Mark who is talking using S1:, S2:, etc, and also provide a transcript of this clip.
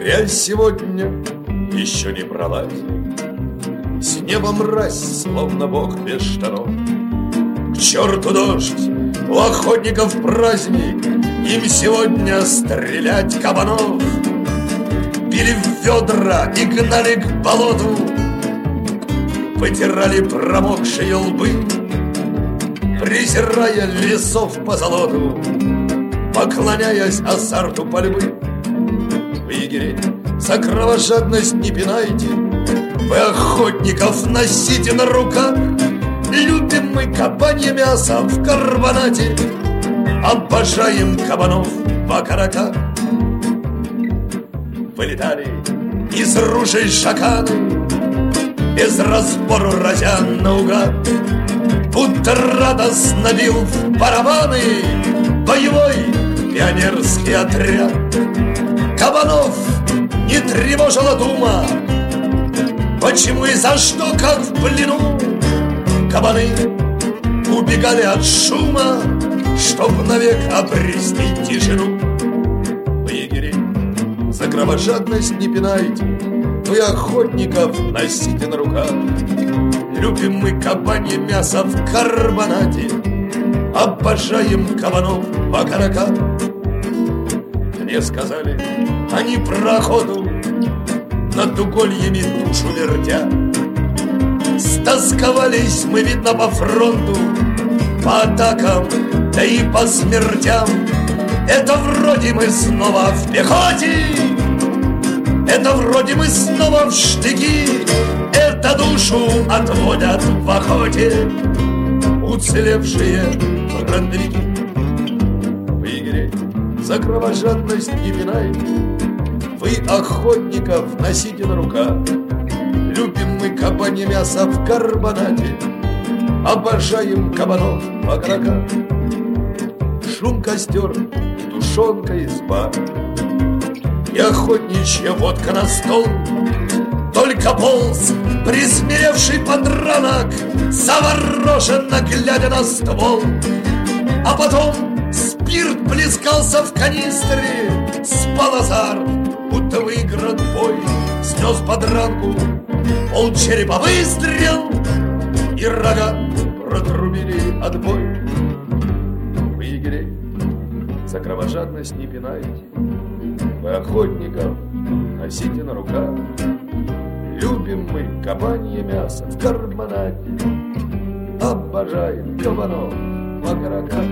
S1: Грязь сегодня еще не пролазит, с неба мразь, словно бог без штанов. К черту дождь, у охотников праздник, им сегодня стрелять кабанов. Били в ведра и гнали к болоту, вытирали промокшие лбы, презирая лесов по золоту, поклоняясь азарту пальбы. Вы, егерей, за кровожадность не пинайте, вы охотников носите на руках. Любим мы кабанье мясо в карбонате, обожаем кабанов в окороках. Вылетали из ружей шаканы, без разбору разя наугад, будто радостно бил в барабаны боевой пионерский отряд. Кабанов не тревожила дума, почему и за что, как в плену. Кабаны убегали от шума, чтоб навек обрести тишину. Вы, егерей, за кровожадность не пинайте, вы охотников носите на руках. Любим мы кабанье мясо в карбонате, обожаем кабанов в окороках. Мне сказали они про охоту, над угольями душу вертя. Стосковались мы, видно, по фронту, по атакам, да и по смертям. Это вроде мы снова в пехоте, это вроде мы снова в штыки, это душу отводят в охоте уцелевшие фронтовики. Вы, егерей, за кровожадность не пинайте, вы охотников носите на руках. Любим мы кабанье мясо в карбонате, обожаем кабанов в окороках. Шум костер и тушенка изба, и охотничья водка на стол. Только полз присмиревший подранок, завороженно глядя на ствол. А потом спирт плескался в канистре, спал азарт, будто выигран бой. Снес подранку полчерепа выстрел, и рога протрубили отбой. Вы, егерей, за кровожадность не пинайте, вы охотников носите на руках. Любим мы кабанье мясо в карбонате, обожаем кабанов в окороках.